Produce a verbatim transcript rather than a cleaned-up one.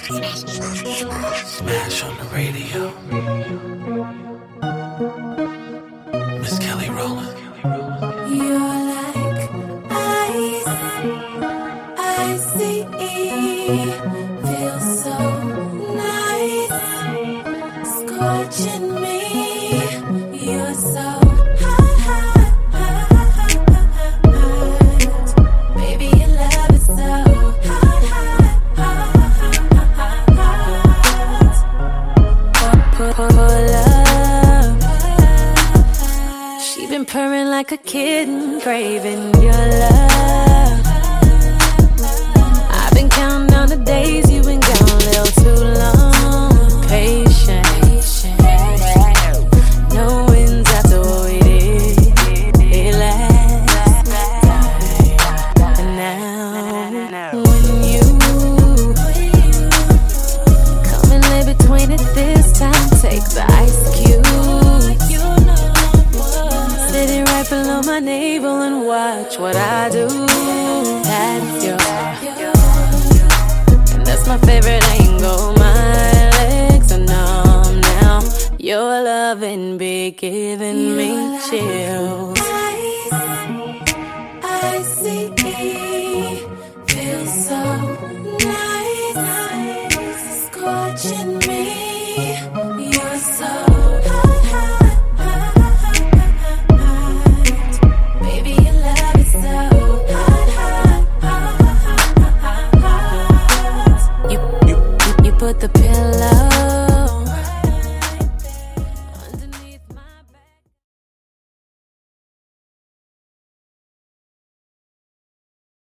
Smash on the radio. Miss Kelly Rowland. You're like ice, icy, feels so nice, scorching me. You're so hot, hot, hot, hot. Baby, your love is so hot, hot, hot, hot, hot. Pull, pull, pull up. She been purring like a kitten, craving your love. I've been counting down the days you've been gone a little too long. Patient, no wins after what we did. It lasts. And now, when you come and lay between it this time, take the ice cube. Sitting right below my navel and watch what I do. That's your, and that's my favorite angle. My legs are numb now. Your loving be giving me chills.